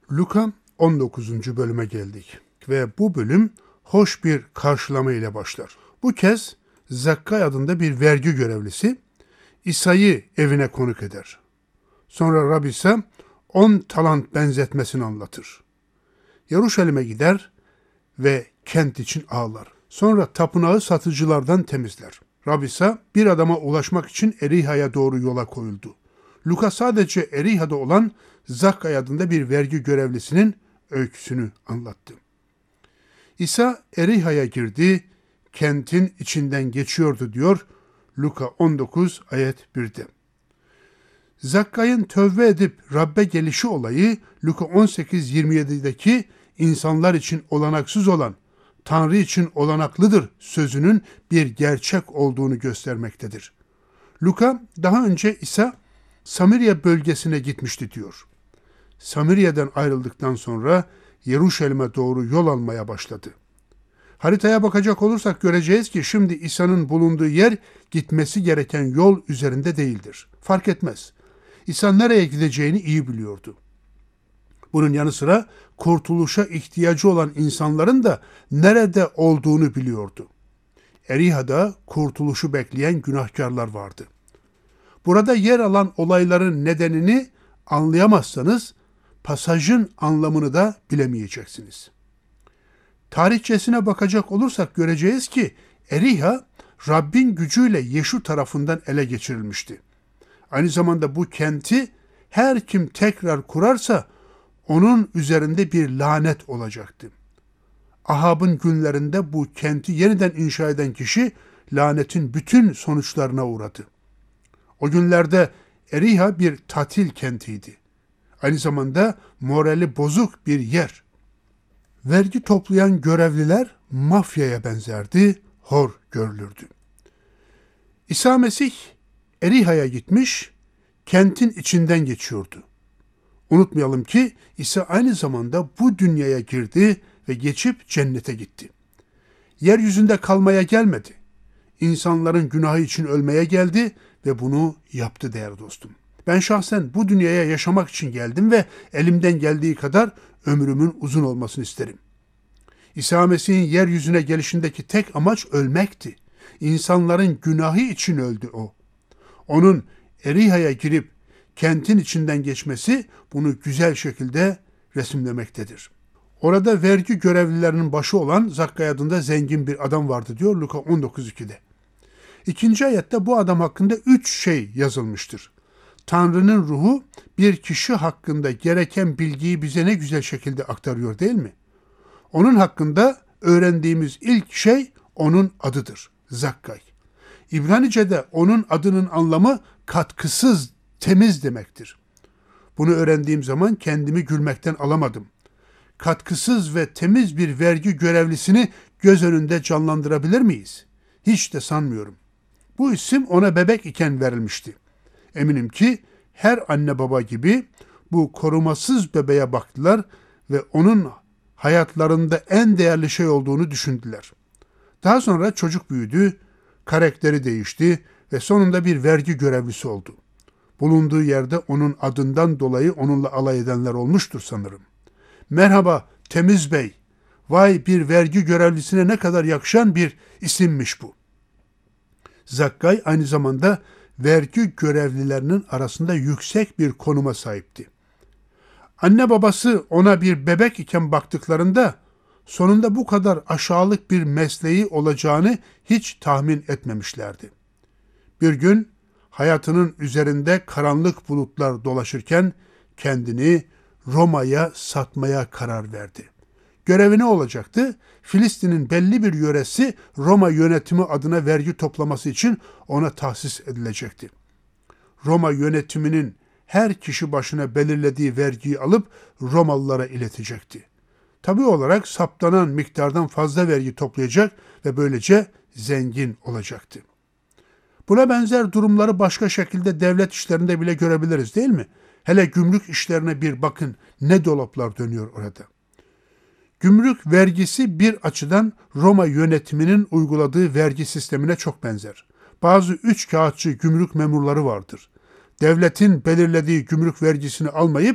Luka 19. bölüme geldik ve bu bölüm hoş bir karşılama ile başlar. Bu kez Zakkay adında bir vergi görevlisi İsa'yı evine konuk eder. Sonra Rab İsa 10 talant benzetmesini anlatır. Yeruşalim'e gider ve kent için ağlar. Sonra tapınağı satıcılardan temizler. Rab İsa bir adama ulaşmak için Eriha'ya doğru yola koyuldu. Luka sadece Eriha'da olan Zakkay adında bir vergi görevlisinin öyküsünü anlattı. İsa Eriha'ya girdi, kentin içinden geçiyordu diyor Luka 19 ayet 1'de. Zakkay'ın tövbe edip Rabbe gelişi olayı Luka 18-27'deki insanlar için olanaksız olan Tanrı için olanaklıdır sözünün bir gerçek olduğunu göstermektedir. Luka daha önce İsa Samiriya bölgesine gitmişti diyor. Samiriye'den ayrıldıktan sonra Yeruşalim'e doğru yol almaya başladı. Haritaya bakacak olursak göreceğiz ki şimdi İsa'nın bulunduğu yer gitmesi gereken yol üzerinde değildir. Fark etmez. İsa nereye gideceğini iyi biliyordu. Bunun yanı sıra kurtuluşa ihtiyacı olan insanların da nerede olduğunu biliyordu. Eriha'da kurtuluşu bekleyen günahkarlar vardı. Burada yer alan olayların nedenini anlayamazsanız pasajın anlamını da bilemeyeceksiniz. Tarihçesine bakacak olursak göreceğiz ki Eriha Rabbin gücüyle Yeşu tarafından ele geçirilmişti. Aynı zamanda bu kenti her kim tekrar kurarsa onun üzerinde bir lanet olacaktı. Ahab'ın günlerinde bu kenti yeniden inşa eden kişi lanetin bütün sonuçlarına uğradı. O günlerde Eriha bir tatil kentiydi. Aynı zamanda morali bozuk bir yer. Vergi toplayan görevliler mafyaya benzerdi, hor görülürdü. İsa Mesih Eriha'ya gitmiş, kentin içinden geçiyordu. Unutmayalım ki İsa aynı zamanda bu dünyaya girdi ve geçip cennete gitti. Yeryüzünde kalmaya gelmedi. İnsanların günahı için ölmeye geldi ve bunu yaptı değerli dostum. Ben şahsen bu dünyaya yaşamak için geldim ve elimden geldiği kadar ömrümün uzun olmasını isterim. İsa Mesih'in yeryüzüne gelişindeki tek amaç ölmekti. İnsanların günahı için öldü o. Onun Eriha'ya girip kentin içinden geçmesi bunu güzel şekilde resimlemektedir. Orada vergi görevlilerinin başı olan Zakkay adında zengin bir adam vardı diyor Luka 19.2'de. İkinci ayette bu adam hakkında 3 şey yazılmıştır. Tanrı'nın ruhu bir kişi hakkında gereken bilgiyi bize ne güzel şekilde aktarıyor değil mi? Onun hakkında öğrendiğimiz ilk şey onun adıdır. Zakkay. İbranice'de onun adının anlamı katkısız, temiz demektir. Bunu öğrendiğim zaman kendimi gülmekten alamadım. Katkısız ve temiz bir vergi görevlisini göz önünde canlandırabilir miyiz? Hiç de sanmıyorum. Bu isim ona bebek iken verilmişti. Eminim ki her anne baba gibi bu korumasız bebeğe baktılar ve onun hayatlarında en değerli şey olduğunu düşündüler. Daha sonra çocuk büyüdü, karakteri değişti ve sonunda bir vergi görevlisi oldu. Bulunduğu yerde onun adından dolayı onunla alay edenler olmuştur sanırım. Merhaba Temiz Bey, vay bir vergi görevlisine ne kadar yakışan bir isimmiş bu. Zakkay aynı zamanda vergi görevlilerinin arasında yüksek bir konuma sahipti. Anne babası ona bir bebek iken baktıklarında sonunda bu kadar aşağılık bir mesleği olacağını hiç tahmin etmemişlerdi. Bir gün hayatının üzerinde karanlık bulutlar dolaşırken kendini Roma'ya satmaya karar verdi. Görevi ne olacaktı? Filistin'in belli bir yöresi Roma yönetimi adına vergi toplaması için ona tahsis edilecekti. Roma yönetiminin her kişi başına belirlediği vergiyi alıp Romalılara iletecekti. Tabii olarak saptanan miktardan fazla vergi toplayacak ve böylece zengin olacaktı. Buna benzer durumları başka şekilde devlet işlerinde bile görebiliriz değil mi? Hele gümrük işlerine bir bakın ne dolaplar dönüyor orada. Gümrük vergisi bir açıdan Roma yönetiminin uyguladığı vergi sistemine çok benzer. Bazı üç kağıtçı gümrük memurları vardır. Devletin belirlediği gümrük vergisini almayıp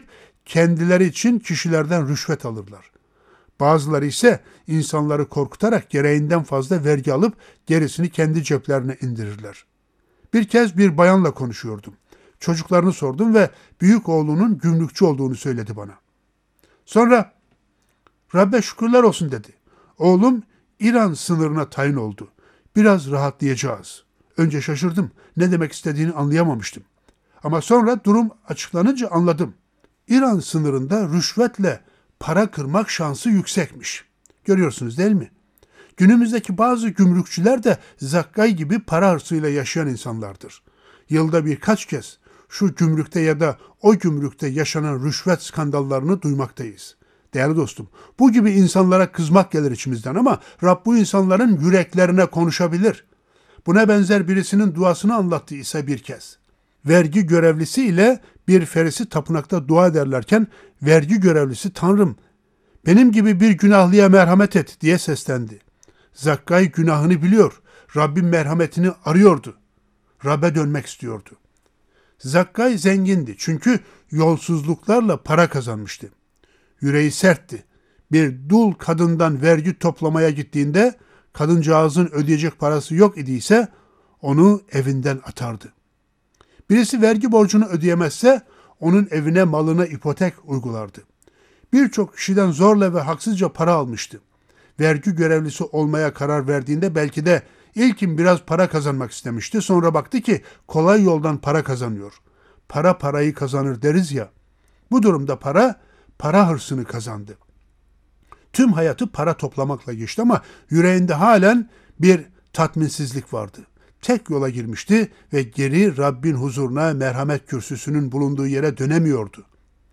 kendileri için kişilerden rüşvet alırlar. Bazıları ise insanları korkutarak gereğinden fazla vergi alıp gerisini kendi ceplerine indirirler. Bir kez bir bayanla konuşuyordum. Çocuklarını sordum ve büyük oğlunun gümrükçü olduğunu söyledi bana. Sonra Rabbe şükürler olsun dedi. Oğlum İran sınırına tayin oldu. Biraz rahatlayacağız. Önce şaşırdım. Ne demek istediğini anlayamamıştım. Ama sonra durum açıklanınca anladım. İran sınırında rüşvetle para kırmak şansı yüksekmiş. Görüyorsunuz değil mi? Günümüzdeki bazı gümrükçüler de Zakkay gibi para hırsıyla yaşayan insanlardır. Yılda birkaç kez şu gümrükte ya da o gümrükte yaşanan rüşvet skandallarını duymaktayız. Değerli dostum, bu gibi insanlara kızmak gelir içimizden ama Rab bu insanların yüreklerine konuşabilir. Buna benzer birisinin duasını anlattı İsa bir kez. Vergi görevlisi ile bir ferisi tapınakta dua ederlerken vergi görevlisi Tanrım benim gibi bir günahlıya merhamet et diye seslendi. Zakkay günahını biliyor. Rabbin merhametini arıyordu. Rab'be dönmek istiyordu. Zakkay zengindi çünkü yolsuzluklarla para kazanmıştı. Yüreği sertti. Bir dul kadından vergi toplamaya gittiğinde kadıncağızın ödeyecek parası yok idiyse onu evinden atardı. Birisi vergi borcunu ödeyemezse onun evine malına ipotek uygulardı. Birçok kişiden zorla ve haksızca para almıştı. Vergi görevlisi olmaya karar verdiğinde belki de ilkin biraz para kazanmak istemişti. Sonra baktı ki kolay yoldan para kazanıyor. Para parayı kazanır deriz ya. Bu durumda para hırsını kazandı. Tüm hayatı para toplamakla geçti ama yüreğinde halen bir tatminsizlik vardı. Tek yola girmişti ve geri Rabbin huzuruna merhamet kürsüsünün bulunduğu yere dönemiyordu.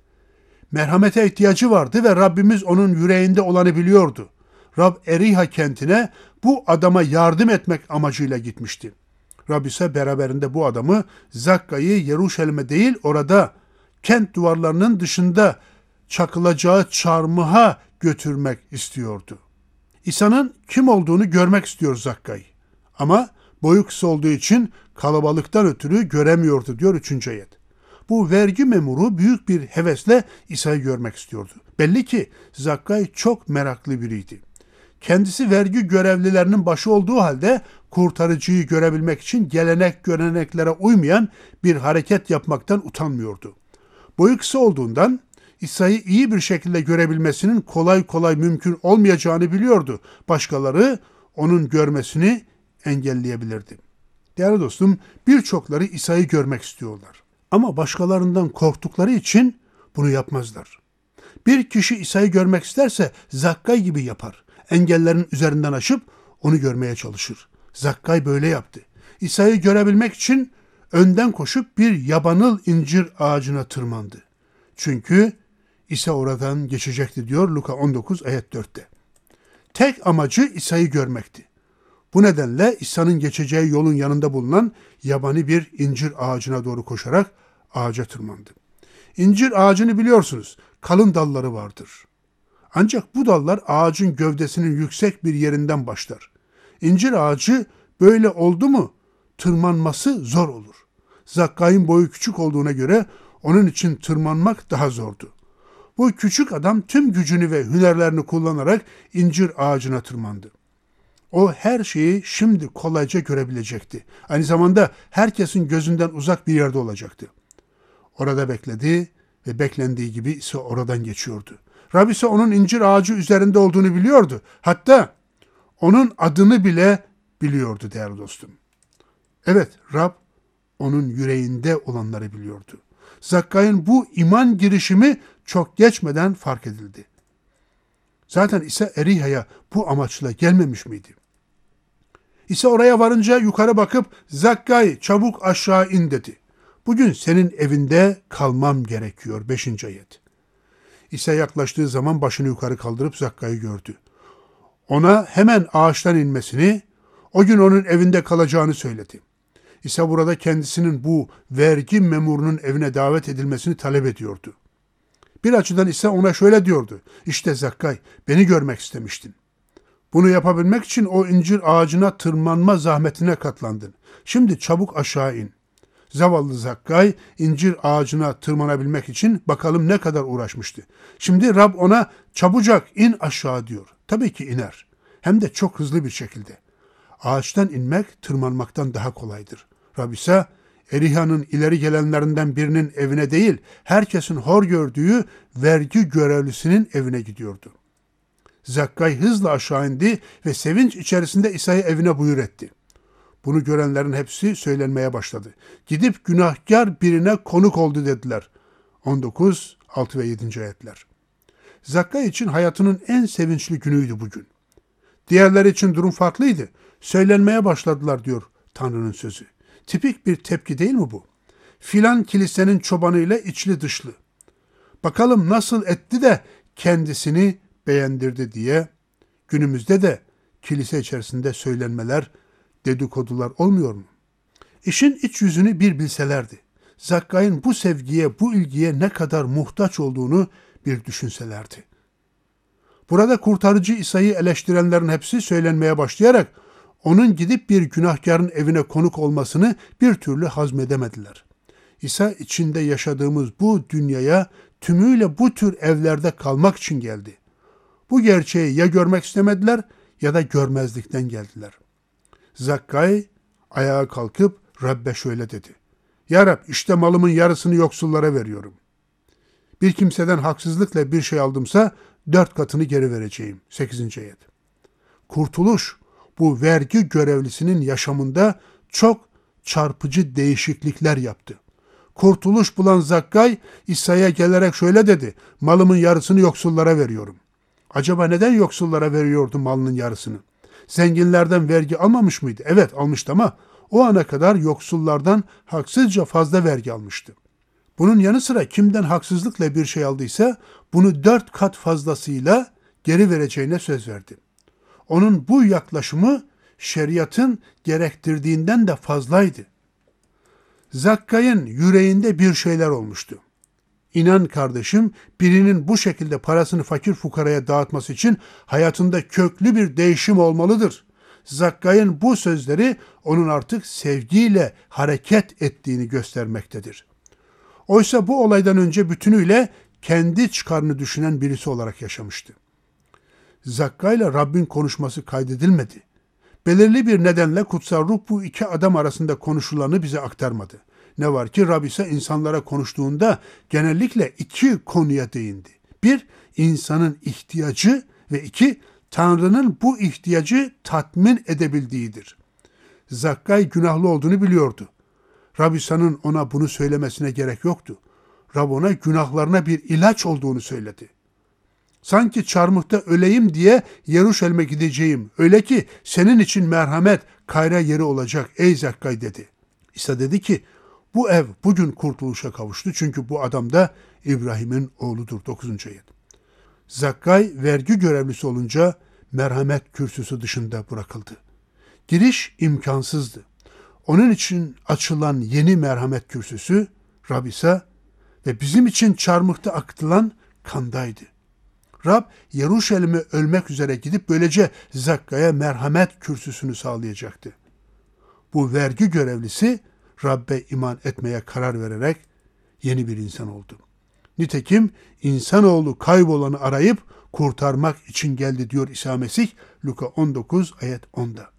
Merhamete ihtiyacı vardı ve Rabbimiz onun yüreğinde olanı biliyordu. Rab Eriha kentine bu adama yardım etmek amacıyla gitmişti. Rab ise beraberinde bu adamı Zakkay'ı Yeruşalim'e değil orada kent duvarlarının dışında çakılacağı çarmıha götürmek istiyordu. İsa'nın kim olduğunu görmek istiyor Zakkay. Ama boyu kısa olduğu için kalabalıktan ötürü göremiyordu diyor 3. ayet. Bu vergi memuru büyük bir hevesle İsa'yı görmek istiyordu. Belli ki Zakkay çok meraklı biriydi. Kendisi vergi görevlilerinin başı olduğu halde kurtarıcıyı görebilmek için göreneklere uymayan bir hareket yapmaktan utanmıyordu. Boyu kısa olduğundan İsa'yı iyi bir şekilde görebilmesinin kolay kolay mümkün olmayacağını biliyordu. Başkaları onun görmesini engelleyebilirdi. Değerli dostum, birçokları İsa'yı görmek istiyorlar. Ama başkalarından korktukları için bunu yapmazlar. Bir kişi İsa'yı görmek isterse Zakkay gibi yapar. Engellerin üzerinden aşıp onu görmeye çalışır. Zakkay böyle yaptı. İsa'yı görebilmek için önden koşup bir yabanıl incir ağacına tırmandı. Çünkü İsa oradan geçecekti diyor Luka 19 ayet 4'te. Tek amacı İsa'yı görmekti. Bu nedenle İsa'nın geçeceği yolun yanında bulunan yabani bir incir ağacına doğru koşarak ağaca tırmandı. İncir ağacını biliyorsunuz, kalın dalları vardır. Ancak bu dallar ağacın gövdesinin yüksek bir yerinden başlar. İncir ağacı böyle oldu mu tırmanması zor olur. Zakkay'ın boyu küçük olduğuna göre onun için tırmanmak daha zordu. Bu küçük adam tüm gücünü ve hünerlerini kullanarak incir ağacına tırmandı. O her şeyi şimdi kolayca görebilecekti. Aynı zamanda herkesin gözünden uzak bir yerde olacaktı. Orada bekledi ve beklendiği gibi ise oradan geçiyordu. Rab ise onun incir ağacı üzerinde olduğunu biliyordu. Hatta onun adını bile biliyordu değerli dostum. Evet, Rab onun yüreğinde olanları biliyordu. Zakkay'ın bu iman girişimi çok geçmeden fark edildi. Zaten İsa Eriha'ya bu amaçla gelmemiş miydi? İsa oraya varınca yukarı bakıp Zakkay çabuk aşağı in dedi. Bugün senin evinde kalmam gerekiyor 5. ayet. İsa yaklaştığı zaman başını yukarı kaldırıp Zakkay'ı gördü. Ona hemen ağaçtan inmesini, o gün onun evinde kalacağını söyledi. İsa burada kendisinin bu vergi memurunun evine davet edilmesini talep ediyordu. Bir açıdan ise ona şöyle diyordu. İşte Zakkay, beni görmek istemiştin. Bunu yapabilmek için o incir ağacına tırmanma zahmetine katlandın. Şimdi çabuk aşağı in. Zavallı Zakkay incir ağacına tırmanabilmek için bakalım ne kadar uğraşmıştı. Şimdi Rab ona çabucak in aşağı diyor. Tabii ki iner. Hem de çok hızlı bir şekilde. Ağaçtan inmek tırmanmaktan daha kolaydır. Rab ise Eriha'nın ileri gelenlerinden birinin evine değil, herkesin hor gördüğü vergi görevlisinin evine gidiyordu. Zakkay hızla aşağı indi ve sevinç içerisinde İsa'yı evine buyur etti. Bunu görenlerin hepsi söylenmeye başladı. Gidip günahkar birine konuk oldu dediler. 19, 6 ve 7. ayetler. Zakkay için hayatının en sevinçli günüydü bugün. Diğerleri için durum farklıydı. Söylenmeye başladılar diyor Tanrı'nın sözü. Tipik bir tepki değil mi bu? Filan kilisenin çobanıyla içli dışlı. Bakalım nasıl etti de kendisini beğendirdi diye günümüzde de kilise içerisinde söylenmeler, dedikodular olmuyor mu? İşin iç yüzünü bir bilselerdi. Zakkay'ın bu sevgiye, bu ilgiye ne kadar muhtaç olduğunu bir düşünselerdi. Burada kurtarıcı İsa'yı eleştirenlerin hepsi söylenmeye başlayarak onun gidip bir günahkarın evine konuk olmasını bir türlü hazmedemediler. İsa içinde yaşadığımız bu dünyaya tümüyle bu tür evlerde kalmak için geldi. Bu gerçeği ya görmek istemediler ya da görmezlikten geldiler. Zakkay ayağa kalkıp Rabbe şöyle dedi. Ya Rab, işte malımın yarısını yoksullara veriyorum. Bir kimseden haksızlıkla bir şey aldımsa 4 katını geri vereceğim. 8. ayet. Kurtuluş bu vergi görevlisinin yaşamında çok çarpıcı değişiklikler yaptı. Kurtuluş bulan Zakkay İsa'ya gelerek şöyle dedi. Malımın yarısını yoksullara veriyorum. Acaba neden yoksullara veriyordu malının yarısını? Zenginlerden vergi almamış mıydı? Evet, almıştı ama o ana kadar yoksullardan haksızca fazla vergi almıştı. Bunun yanı sıra kimden haksızlıkla bir şey aldıysa bunu 4 kat fazlasıyla geri vereceğine söz verdi. Onun bu yaklaşımı şeriatın gerektirdiğinden de fazlaydı. Zakkay'ın yüreğinde bir şeyler olmuştu. İnan kardeşim, birinin bu şekilde parasını fakir fukaraya dağıtması için hayatında köklü bir değişim olmalıdır. Zakkay'ın bu sözleri onun artık sevgiyle hareket ettiğini göstermektedir. Oysa bu olaydan önce bütünüyle kendi çıkarını düşünen birisi olarak yaşamıştı. Zakkay'la Rabbin konuşması kaydedilmedi. Belirli bir nedenle kutsal ruh bu iki adam arasında konuşulanı bize aktarmadı. Ne var ki Rab ise insanlara konuştuğunda genellikle 2 konuya değindi. 1, insanın ihtiyacı ve 2, Tanrı'nın bu ihtiyacı tatmin edebildiğidir. Zakkay günahlı olduğunu biliyordu. Rab İsa'nın ona bunu söylemesine gerek yoktu. Rab ona günahlarına bir ilaç olduğunu söyledi. Sanki çarmıhta öleyim diye Yeruşalim'e gideceğim. Öyle ki senin için merhamet kayra yeri olacak ey Zakkay dedi. İsa dedi ki bu ev bugün kurtuluşa kavuştu çünkü bu adam da İbrahim'in oğludur. 9. ayet. Zakkay vergi görevlisi olunca merhamet kürsüsü dışında bırakıldı. Giriş imkansızdı. Onun için açılan yeni merhamet kürsüsü Rab İsa ve bizim için çarmıhta akıtılan kandaydı. Rab Yeruşalim'e ölmek üzere gidip böylece Zakkay'a merhamet kürsüsünü sağlayacaktı. Bu vergi görevlisi Rab'be iman etmeye karar vererek yeni bir insan oldu. Nitekim insanoğlu kaybolanı arayıp kurtarmak için geldi diyor İsa Mesih Luka 19 ayet 10'da.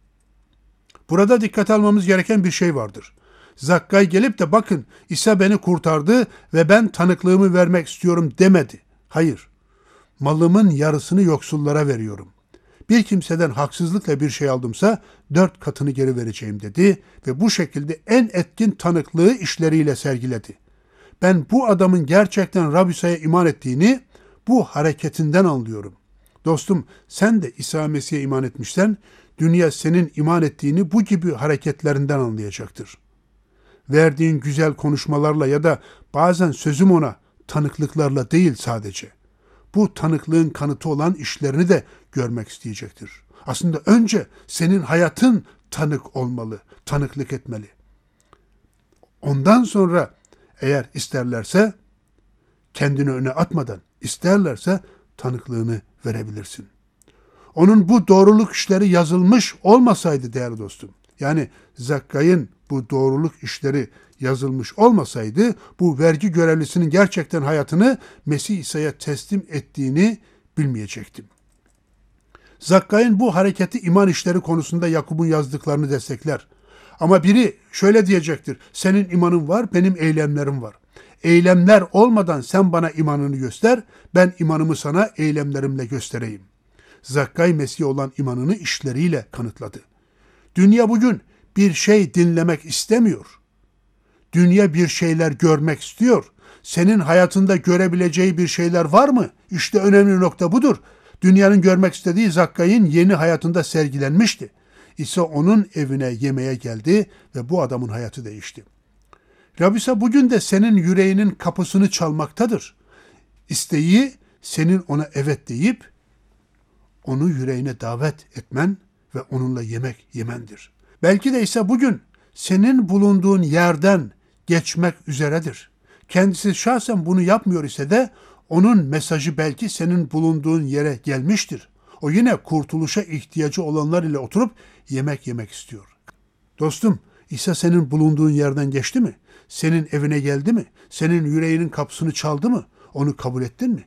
Burada dikkat almamız gereken bir şey vardır. Zakkay gelip de bakın İsa beni kurtardı ve ben tanıklığımı vermek istiyorum demedi. Hayır, malımın yarısını yoksullara veriyorum. Bir kimseden haksızlıkla bir şey aldımsa 4 katını geri vereceğim dedi ve bu şekilde en etkin tanıklığı işleriyle sergiledi. Ben bu adamın gerçekten Rab İsa'ya iman ettiğini bu hareketinden anlıyorum. Dostum sen de İsa Mesih'e iman etmişsen dünya senin iman ettiğini bu gibi hareketlerinden anlayacaktır. Verdiğin güzel konuşmalarla ya da bazen sözüm ona tanıklıklarla değil sadece. Bu tanıklığın kanıtı olan işlerini de görmek isteyecektir. Aslında önce senin hayatın tanık olmalı, tanıklık etmeli. Ondan sonra eğer isterlerse kendini öne atmadan, isterlerse tanıklığını verebilirsin. Onun bu doğruluk işleri yazılmış olmasaydı değerli dostum, Yani Zakkay'ın bu doğruluk işleri yazılmış olmasaydı bu vergi görevlisinin gerçekten hayatını Mesih İsa'ya teslim ettiğini bilmeyecektim. Zakkay'ın bu hareketi iman işleri konusunda Yakup'un yazdıklarını destekler. Ama biri şöyle diyecektir: senin imanın var, benim eylemlerim var. Eylemler olmadan sen bana imanını göster, ben imanımı sana eylemlerimle göstereyim. Zakkay Mesih'e olan imanını işleriyle kanıtladı. Dünya bugün bir şey dinlemek istemiyor. Dünya bir şeyler görmek istiyor. Senin hayatında görebileceği bir şeyler var mı? İşte önemli nokta budur. Dünyanın görmek istediği Zakkay'ın yeni hayatında sergilenmişti. İsa onun evine yemeğe geldi ve bu adamın hayatı değişti. Rab İsa bugün de senin yüreğinin kapısını çalmaktadır. İsteği senin ona evet deyip onu yüreğine davet etmen ve onunla yemek yemendir. Belki de İsa bugün senin bulunduğun yerden geçmek üzeredir. Kendisi şahsen bunu yapmıyor ise de onun mesajı belki senin bulunduğun yere gelmiştir. O yine kurtuluşa ihtiyacı olanlar ile oturup yemek yemek istiyor. Dostum, İsa senin bulunduğun yerden geçti mi? Senin evine geldi mi? Senin yüreğinin kapısını çaldı mı? Onu kabul ettin mi?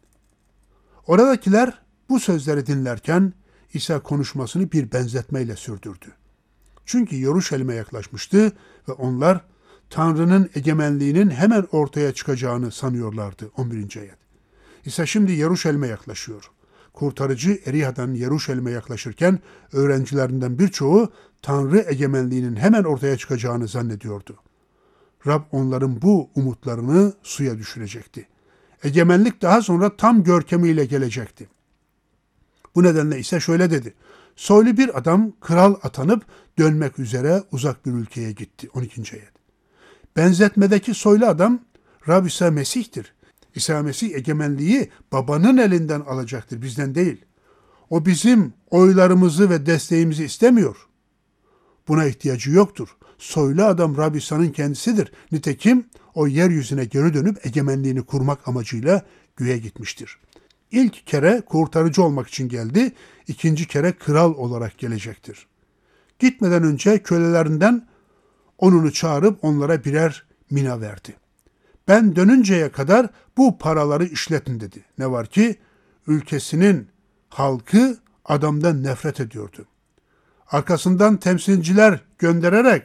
Oradakiler bu sözleri dinlerken İsa konuşmasını bir benzetmeyle sürdürdü. Çünkü Yeruşalim'e yaklaşmıştı ve onlar Tanrı'nın egemenliğinin hemen ortaya çıkacağını sanıyorlardı. 11. ayet. İsa şimdi Yeruşalim'e yaklaşıyor. Kurtarıcı Eriha'dan Yeruşalim'e yaklaşırken öğrencilerinden birçoğu Tanrı egemenliğinin hemen ortaya çıkacağını zannediyordu. Rab onların bu umutlarını suya düşürecekti. Egemenlik daha sonra tam görkemiyle gelecekti. Bu nedenle ise şöyle dedi: soylu bir adam kral atanıp dönmek üzere uzak bir ülkeye gitti. 12. ayet. Benzetmedeki soylu adam Rab İsa Mesih'tir. İsa Mesih egemenliği babanın elinden alacaktır, bizden değil. O bizim oylarımızı ve desteğimizi istemiyor. Buna ihtiyacı yoktur. Soylu adam Rab İsa'nın kendisidir. Nitekim o yeryüzüne geri dönüp egemenliğini kurmak amacıyla göğe gitmiştir. İlk kere kurtarıcı olmak için geldi, ikinci kere kral olarak gelecektir. Gitmeden önce kölelerinden onunu çağırıp onlara birer mina verdi. Ben dönünceye kadar bu paraları işletin dedi. Ne var ki ülkesinin halkı adamdan nefret ediyordu. Arkasından temsilciler göndererek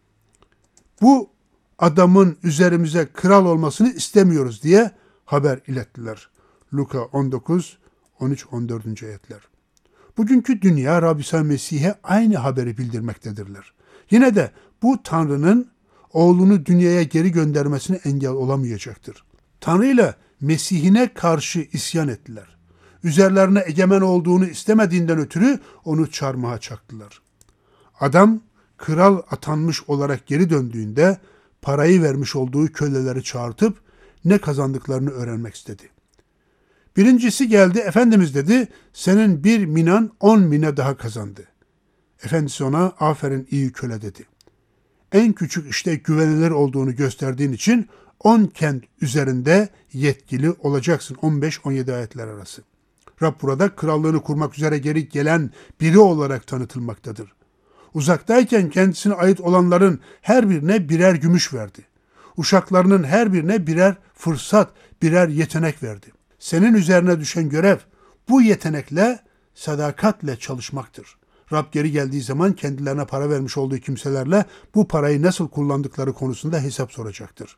bu adamın üzerimize kral olmasını istemiyoruz diye haber ilettiler. Luka 19, 13, 14. ayetler. Bugünkü dünya Rab İsa Mesih'e aynı haberi bildirmektedirler. Yine de bu Tanrı'nın oğlunu dünyaya geri göndermesine engel olamayacaktır. Tanrı ile Mesih'ine karşı isyan ettiler. Üzerlerine egemen olduğunu istemediğinden ötürü onu çarmıha çaktılar. Adam kral atanmış olarak geri döndüğünde parayı vermiş olduğu köleleri çağırtıp ne kazandıklarını öğrenmek istedi. Birincisi geldi, Efendimiz dedi, senin bir minan 10 mine daha kazandı. Efendisi ona aferin iyi köle dedi. En küçük işte güvenilir olduğunu gösterdiğin için 10 kent üzerinde yetkili olacaksın. 15-17 ayetler arası. Rab burada krallığını kurmak üzere geri gelen biri olarak tanıtılmaktadır. Uzaktayken kendisine ait olanların her birine birer gümüş verdi. Uşaklarının her birine birer fırsat, birer yetenek verdi. Senin üzerine düşen görev bu yetenekle, sadakatle çalışmaktır. Rab geri geldiği zaman kendilerine para vermiş olduğu kimselerle bu parayı nasıl kullandıkları konusunda hesap soracaktır.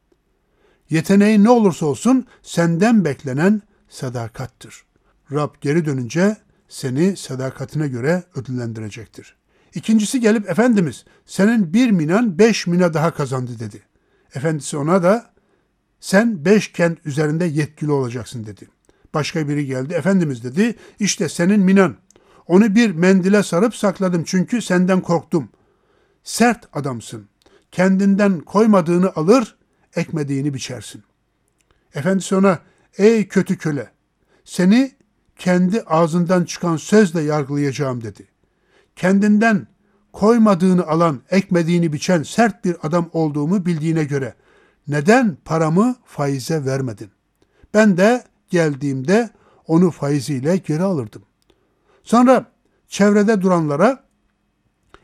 Yeteneğin ne olursa olsun senden beklenen sadakattır. Rab geri dönünce seni sadakatine göre ödüllendirecektir. İkincisi gelip Efendimiz senin 1 minan 5 mina daha kazandı dedi. Efendisi ona da sen 5 kent üzerinde yetkili olacaksın dedi. Başka biri geldi. Efendimiz dedi işte senin minan. Onu bir mendile sarıp sakladım çünkü senden korktum. Sert adamsın. Kendinden koymadığını alır, ekmediğini biçersin. Efendisi ona ey kötü köle seni kendi ağzından çıkan sözle yargılayacağım dedi. Kendinden koymadığını alan, ekmediğini biçen sert bir adam olduğumu bildiğine göre neden paramı faize vermedin? Ben de geldiğimde onu faiziyle geri alırdım. Sonra çevrede duranlara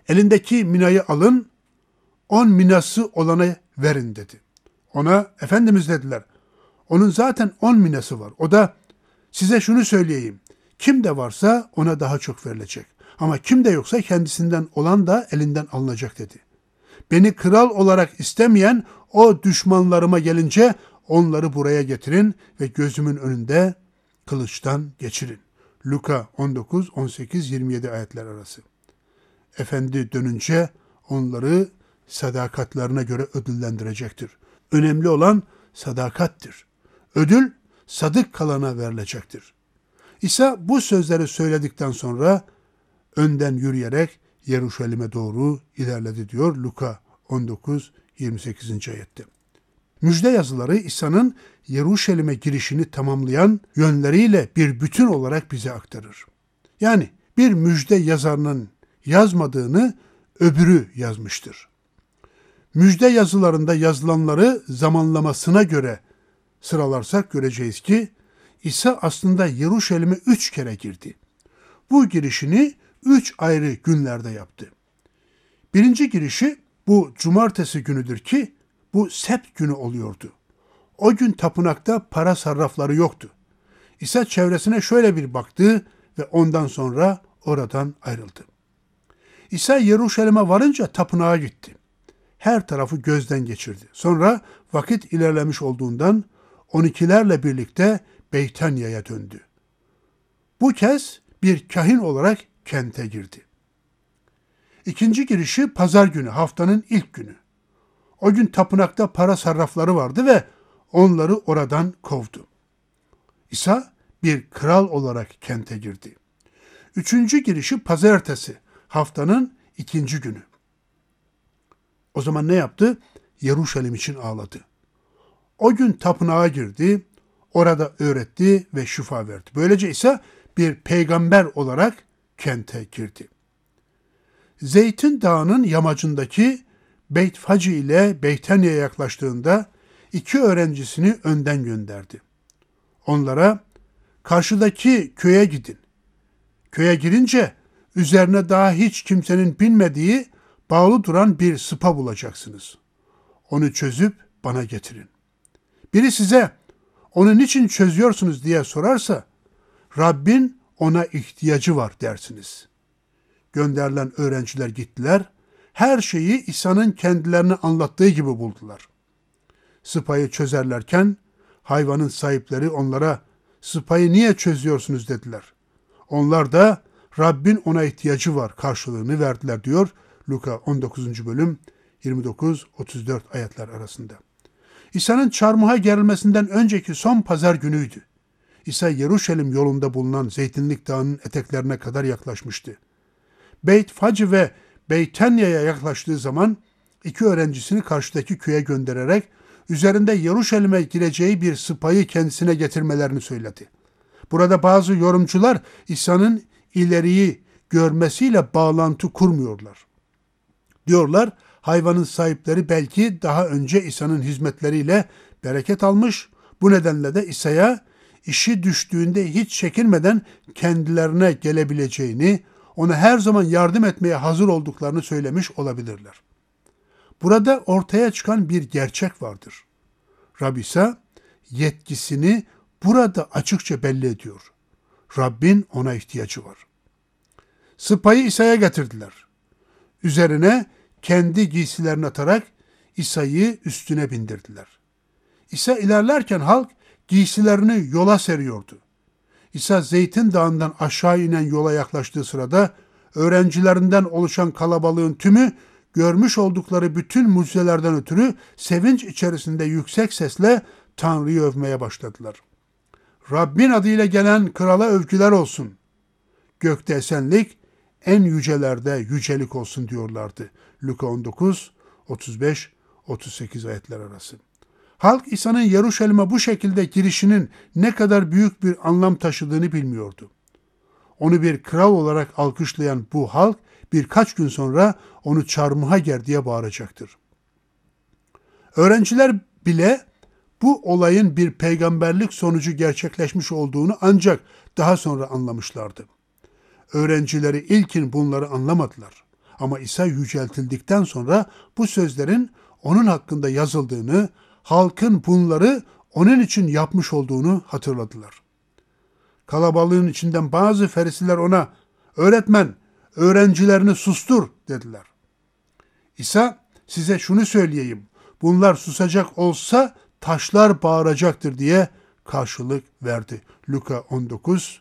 elindeki minayı alın, 10 minası olana verin dedi. Ona Efendimiz dediler, onun zaten 10 minası var. O da size şunu söyleyeyim, kim de varsa ona daha çok verilecek. Ama kim de yoksa kendisinden olan da elinden alınacak dedi. Beni kral olarak istemeyen o düşmanlarıma gelince onları buraya getirin ve gözümün önünde kılıçtan geçirin. Luka 19, 18, 27 ayetler arası. Efendi dönünce onları sadakatlerine göre ödüllendirecektir. Önemli olan sadakattir. Ödül sadık kalana verilecektir. İsa bu sözleri söyledikten sonra önden yürüyerek Yeruşalim'e doğru ilerledi diyor Luka 19, 28. ayette. Müjde yazıları İsa'nın Yeruşalim'e girişini tamamlayan yönleriyle bir bütün olarak bize aktarır. Yani bir müjde yazarının yazmadığını öbürü yazmıştır. Müjde yazılarında yazılanları zamanlamasına göre sıralarsak göreceğiz ki İsa aslında Yeruşalim'e 3 kere girdi. Bu girişini 3 ayrı günlerde yaptı. Birinci girişi bu cumartesi günüdür ki bu sebt günü oluyordu. O gün tapınakta para sarrafları yoktu. İsa çevresine şöyle bir baktı ve ondan sonra oradan ayrıldı. İsa Yeruşalim'e varınca tapınağa gitti. Her tarafı gözden geçirdi. Sonra vakit ilerlemiş olduğundan 12'lerle birlikte Beytanya'ya döndü. Bu kez bir kahin olarak kente girdi. İkinci girişi pazar günü, haftanın ilk günü. O gün tapınakta para sarrafları vardı ve onları oradan kovdu. İsa bir kral olarak kente girdi. Üçüncü girişi pazartesi, haftanın ikinci günü. O zaman ne yaptı? Yeruşalim için ağladı. O gün tapınağa girdi, orada öğretti ve şifa verdi. Böylece İsa bir peygamber olarak kente girdi. Zeytin Dağı'nın yamacındaki Beytfaci ile Beytanya'ya yaklaştığında 2 öğrencisini önden gönderdi. Onlara karşıdaki köye gidin. Köye girince üzerine daha hiç kimsenin binmediği bağlı duran bir sıpa bulacaksınız. Onu çözüp bana getirin. Biri size onu niçin çözüyorsunuz diye sorarsa Rabbin ona ihtiyacı var dersiniz. Gönderilen öğrenciler gittiler. Her şeyi İsa'nın kendilerine anlattığı gibi buldular. Sıpayı çözerlerken hayvanın sahipleri onlara sıpayı niye çözüyorsunuz dediler. Onlar da Rabbin ona ihtiyacı var karşılığını verdiler diyor Luka 19. bölüm 29-34 ayetler arasında. İsa'nın çarmıha gerilmesinden önceki son pazar günüydü. İsa Yeruşalim yolunda bulunan Zeytinlik Dağı'nın eteklerine kadar yaklaşmıştı. Beytfaci ve Beytanya'ya yaklaştığı zaman 2 öğrencisini karşıdaki köye göndererek üzerinde Yeruşalim'e gireceği bir sıpayı kendisine getirmelerini söyledi. Burada bazı yorumcular İsa'nın ileriyi görmesiyle bağlantı kurmuyorlar. Diyorlar, hayvanın sahipleri belki daha önce İsa'nın hizmetleriyle bereket almış, bu nedenle de İsa'ya işi düştüğünde hiç çekinmeden kendilerine gelebileceğini, ona her zaman yardım etmeye hazır olduklarını söylemiş olabilirler. Burada ortaya çıkan bir gerçek vardır. Rab İsa yetkisini burada açıkça belli ediyor. Rabbin ona ihtiyacı var. Sıpayı İsa'ya getirdiler. Üzerine kendi giysilerini atarak İsa'yı üstüne bindirdiler. İsa ilerlerken halk giysilerini yola seriyordu. İsa Zeytin Dağı'ndan aşağı inen yola yaklaştığı sırada öğrencilerinden oluşan kalabalığın tümü görmüş oldukları bütün mucizelerden ötürü sevinç içerisinde yüksek sesle Tanrı'yı övmeye başladılar. Rabbin adıyla gelen krala övgüler olsun. Gökte esenlik, en yücelerde yücelik olsun diyorlardı. Luka 19, 35, 38 ayetler arası. Halk İsa'nın Yeruşalim'e bu şekilde girişinin ne kadar büyük bir anlam taşıdığını bilmiyordu. Onu bir kral olarak alkışlayan bu halk birkaç gün sonra onu çarmıha ger diye bağıracaktır. Öğrenciler bile bu olayın bir peygamberlik sonucu gerçekleşmiş olduğunu ancak daha sonra anlamışlardı. Öğrencileri ilkin bunları anlamadılar. Ama İsa yüceltildikten sonra bu sözlerin onun hakkında yazıldığını, halkın bunları onun için yapmış olduğunu hatırladılar. Kalabalığın içinden bazı Ferisiler ona, "Öğretmen, öğrencilerini sustur," dediler. İsa, "Size şunu söyleyeyim, bunlar susacak olsa taşlar bağıracaktır," diye karşılık verdi. Luka 19,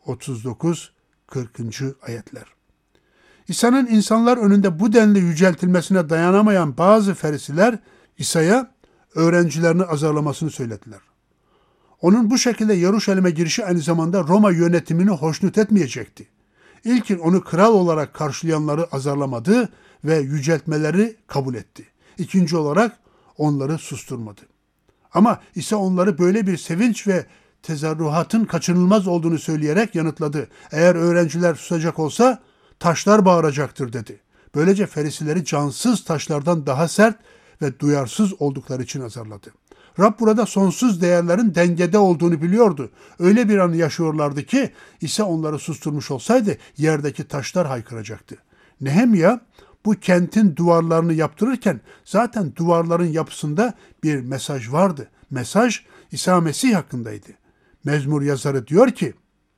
39, 40. ayetler. İsa'nın insanlar önünde bu denli yüceltilmesine dayanamayan bazı Ferisiler İsa'ya öğrencilerini azarlamasını söylediler. Onun bu şekilde Yeruşalim'e girişi aynı zamanda Roma yönetimini hoşnut etmeyecekti. İlkin onu kral olarak karşılayanları azarlamadı ve yüceltmeleri kabul etti. İkinci olarak onları susturmadı. Ama İsa onları böyle bir sevinç ve tezarruhatın kaçınılmaz olduğunu söyleyerek yanıtladı. "Eğer öğrenciler susacak olsa taşlar bağıracaktır," dedi. Böylece Ferisileri cansız taşlardan daha sert ve duyarsız oldukları için azarladı. Rab burada sonsuz değerlerin dengede olduğunu biliyordu. Öyle bir an yaşıyorlardı ki İsa onları susturmuş olsaydı yerdeki taşlar haykıracaktı. Nehemya bu kentin duvarlarını yaptırırken zaten duvarların yapısında bir mesaj vardı. Mesaj İsa Mesih hakkındaydı. Mezmur yazarı diyor ki,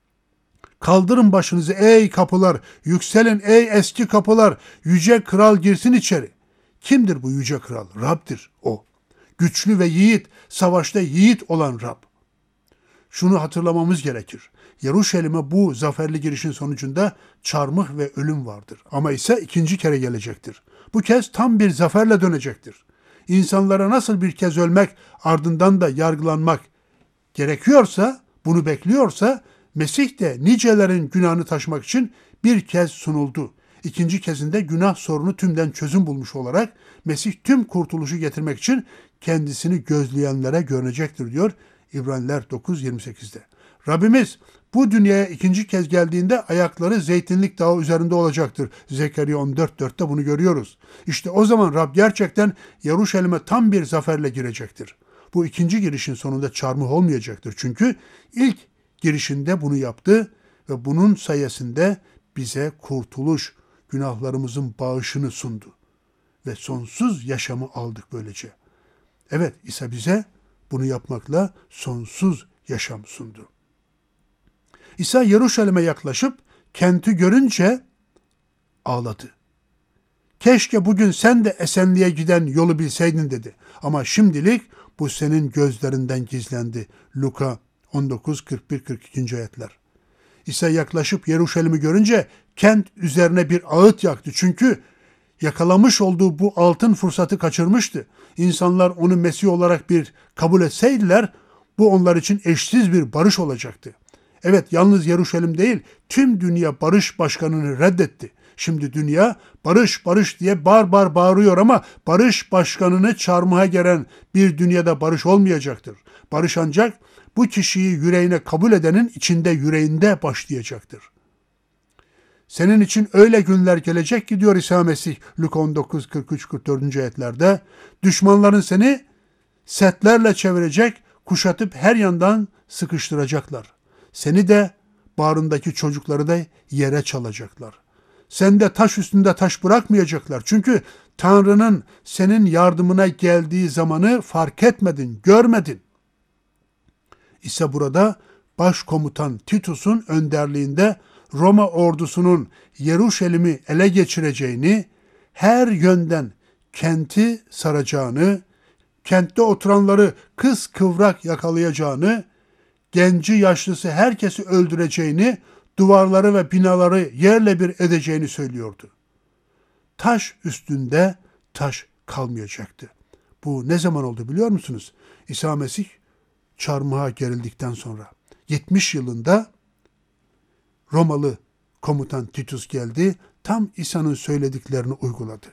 "Kaldırın başınızı ey kapılar, yükselin ey eski kapılar, yüce kral girsin içeri." Kimdir bu yüce kral? Rab'dir o. Güçlü ve yiğit, savaşta yiğit olan Rab. Şunu hatırlamamız gerekir. Yeruşalim'e bu zaferli girişin sonucunda çarmıh ve ölüm vardır. Ama ise ikinci kere gelecektir. Bu kez tam bir zaferle dönecektir. İnsanlara nasıl bir kez ölmek, ardından da yargılanmak gerekiyorsa, bunu bekliyorsa, Mesih de nicelerin günahını taşımak için bir kez sunuldu. İkinci kezinde günah sorunu tümden çözüm bulmuş olarak Mesih tüm kurtuluşu getirmek için kendisini gözleyenlere görünecektir diyor İbraniler 9:28'de. Rabbimiz bu dünyaya ikinci kez geldiğinde ayakları zeytinlik dağı üzerinde olacaktır. Zekeriya 14:4'te bunu görüyoruz. İşte o zaman Rab gerçekten Yeruşalim'e tam bir zaferle girecektir. Bu ikinci girişin sonunda çarmıh olmayacaktır. Çünkü ilk girişinde bunu yaptı ve bunun sayesinde bize kurtuluş, günahlarımızın bağışını sundu. Ve sonsuz yaşamı aldık böylece. Evet, İsa bize bunu yapmakla sonsuz yaşam sundu. İsa Yeruşalim'e yaklaşıp kenti görünce ağladı. "Keşke bugün sen de Esenli'ye giden yolu bilseydin," dedi. "Ama şimdilik bu senin gözlerinden gizlendi." Luka 19, 41, 42. ayetler. İsa yaklaşıp Yeruşalim'i görünce kent üzerine bir ağıt yaktı. Çünkü yakalamış olduğu bu altın fırsatı kaçırmıştı. İnsanlar onu Mesih olarak bir kabul etseydiler, bu onlar için eşsiz bir barış olacaktı. Evet, yalnız Yeruşalim değil, tüm dünya barış başkanını reddetti. Şimdi dünya barış barış diye bağırıyor ama barış başkanını çarmıha geren bir dünyada barış olmayacaktır. Barış ancak bu kişiyi yüreğine kabul edenin yüreğinde başlayacaktır. Senin için öyle günler gelecek ki diyor İsa Mesih Luka 19, 43, 44. ayetlerde, düşmanların seni setlerle çevirecek, kuşatıp her yandan sıkıştıracaklar. Seni de bağrındaki çocukları da yere çalacaklar. Sen de taş üstünde taş bırakmayacaklar. Çünkü Tanrı'nın senin yardımına geldiği zamanı fark etmedin, görmedin. İsa burada başkomutan Titus'un önderliğinde Roma ordusunun Yeruşalim'i ele geçireceğini, her yönden kenti saracağını, kentte oturanları kıskıvrak yakalayacağını, genci yaşlısı herkesi öldüreceğini, duvarları ve binaları yerle bir edeceğini söylüyordu. Taş üstünde taş kalmayacaktı. Bu ne zaman oldu biliyor musunuz? İsa Mesih çarmıha gerildikten sonra 70 yılında Romalı komutan Titus geldi, tam İsa'nın söylediklerini uyguladı.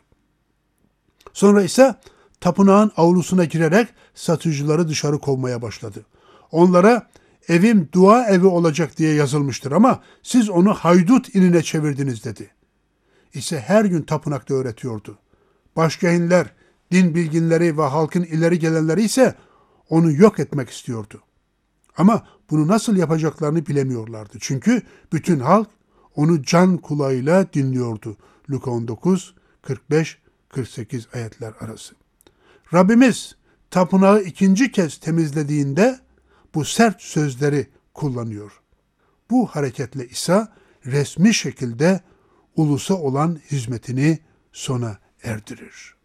Sonra ise tapınağın avlusuna girerek satıcıları dışarı kovmaya başladı. Onlara evim dua evi olacak diye yazılmıştır ama siz onu haydut inine çevirdiniz dedi. İsa her gün tapınakta öğretiyordu. Başkâhinler, din bilginleri ve halkın ileri gelenleri ise onu yok etmek istiyordu. Ama bunu nasıl yapacaklarını bilemiyorlardı. Çünkü bütün halk onu can kulağıyla dinliyordu. Luka 19, 45, 48 ayetler arası. Rabbimiz tapınağı ikinci kez temizlediğinde bu sert sözleri kullanıyor. Bu hareketle İsa resmi şekilde ulusa olan hizmetini sona erdirir.